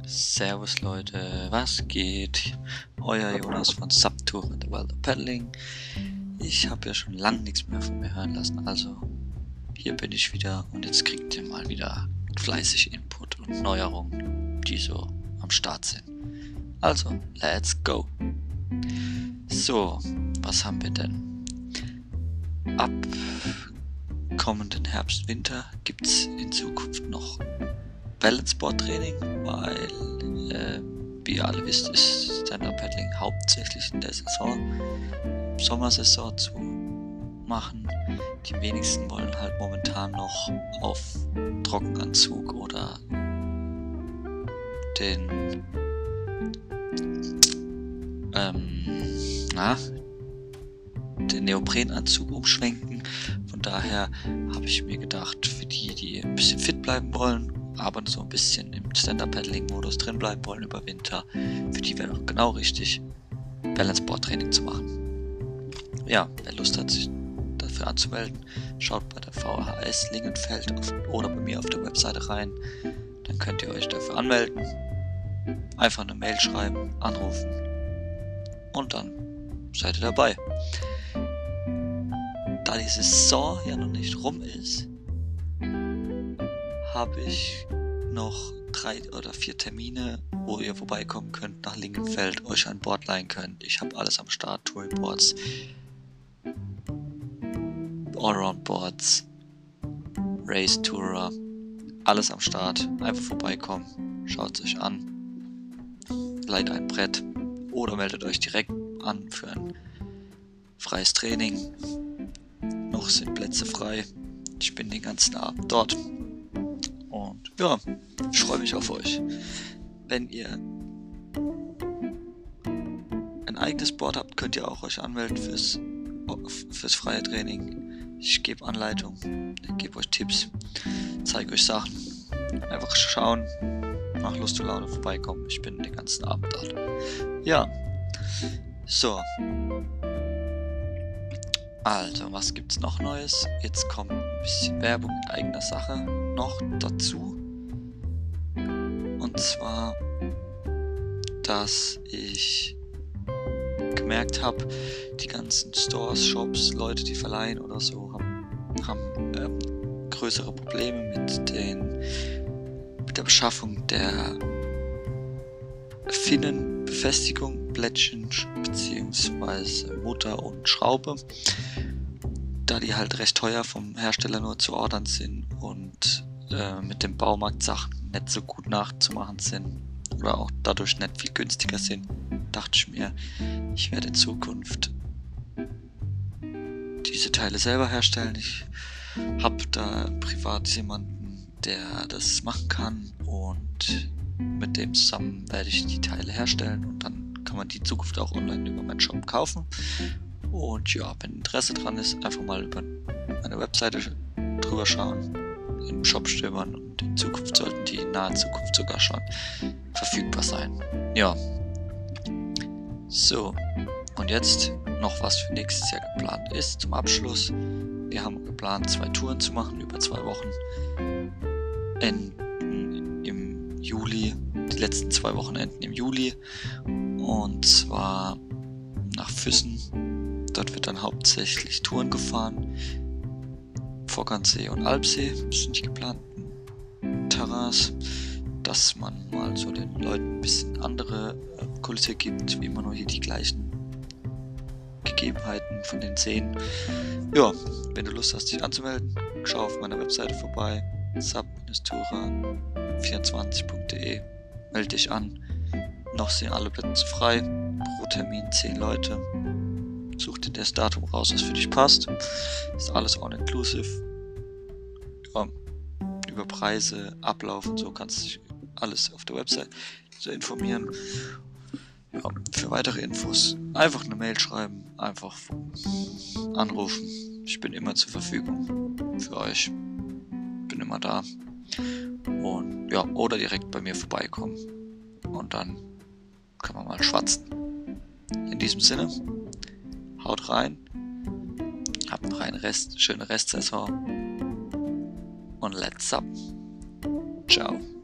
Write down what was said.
Servus Leute, was geht? Euer Jonas von Subtour in the World of Paddling. Ich habe ja schon lange nichts mehr von mir hören lassen, also hier bin ich wieder und jetzt kriegt ihr mal wieder fleißig Input und Neuerungen, die so am Start sind. Also, let's go! So, was haben wir denn? Ab kommenden Herbst, Winter gibt es in Zukunft noch Balanceboard-Training, weil, wie ihr alle wisst, ist Stand-Up-Paddling hauptsächlich in der Sommersaison zu machen. Die wenigsten wollen halt momentan noch auf Trockenanzug oder den Neoprenanzug umschwenken. Von daher habe ich mir gedacht, für die ein bisschen fit bleiben wollen, aber so ein bisschen im Stand-Up-Paddling-Modus drin bleiben wollen über Winter, für die wäre doch genau richtig, Balanceboard-Training zu machen. Ja, wer Lust hat, sich dafür anzumelden, schaut bei der VHS Lingenfeld oder bei mir auf der Webseite rein. Dann könnt ihr euch dafür anmelden, einfach eine Mail schreiben, anrufen und dann seid ihr dabei. Da die Saison ja noch nicht rum ist, habe ich noch 3 oder 4 Termine, wo ihr vorbeikommen könnt nach Lingenfeld, euch ein Board leihen könnt. Ich habe alles am Start, Touringboards, Allround-Boards, Race-Tourer, alles am Start. Einfach vorbeikommen, schaut es euch an, leiht ein Brett oder meldet euch direkt an für ein freies Training. Noch sind Plätze frei. Ich bin den ganzen Abend dort. Und ja, ich freue mich auf euch. Wenn ihr ein eigenes Board habt, könnt ihr auch euch anmelden fürs freie Training. Ich gebe Anleitung, ich gebe euch Tipps, zeige euch Sachen. Einfach schauen, nach Lust und Laune vorbeikommen. Ich bin den ganzen Abend dort. Ja, so. Also, was gibt's noch Neues? Jetzt kommt ein bisschen Werbung in eigener Sache noch dazu. Und zwar, dass ich gemerkt habe, die ganzen Stores, Shops, Leute, die verleihen oder so, haben größere Probleme mit der Beschaffung der Finnenbefestigung, Plättchen bzw. Mutter und Schraube, da die halt recht teuer vom Hersteller nur zu ordern sind und mit dem Baumarkt Sachen nicht so gut nachzumachen sind oder auch dadurch nicht viel günstiger sind, dachte ich mir, ich werde in Zukunft diese Teile selber herstellen. Ich habe da privat jemanden, der das machen kann, und mit dem zusammen werde ich die Teile herstellen und dann kann man die in Zukunft auch online über meinen Shop kaufen. Und ja, wenn Interesse dran ist, einfach mal über meine Webseite drüber schauen, im Shop stöbern, und in Zukunft sollten die in naher Zukunft sogar schon verfügbar sein. Ja. So, und jetzt noch was für nächstes Jahr geplant ist zum Abschluss. Wir haben geplant, 2 Touren zu machen über 2 Wochen. Enden im Juli, die letzten 2 Wochenenden im Juli. Und zwar nach Füssen. Dort wird dann hauptsächlich Touren gefahren. Vorgandsee und Alpsee sind die geplanten Terrains, dass man mal so den Leuten ein bisschen andere Kulisse gibt, wie immer nur hier die gleichen Gegebenheiten von den Seen. Ja, wenn du Lust hast, dich anzumelden, schau auf meiner Webseite vorbei, sub-tourer24.de, melde dich an. Noch sind alle Plätze frei, pro Termin 10 Leute. Such dir das Datum raus, was für dich passt. Ist alles all-inclusive. Ja, über Preise, Ablauf und so kannst du dich alles auf der Website so informieren. Ja, für weitere Infos einfach eine Mail schreiben, einfach anrufen. Ich bin immer zur Verfügung für euch. Bin immer da. Und ja, oder direkt bei mir vorbeikommen. Und dann können wir mal schwatzen. In diesem Sinne, haut rein. Habt noch eine schöne Restsaison. Und let's up. Ciao.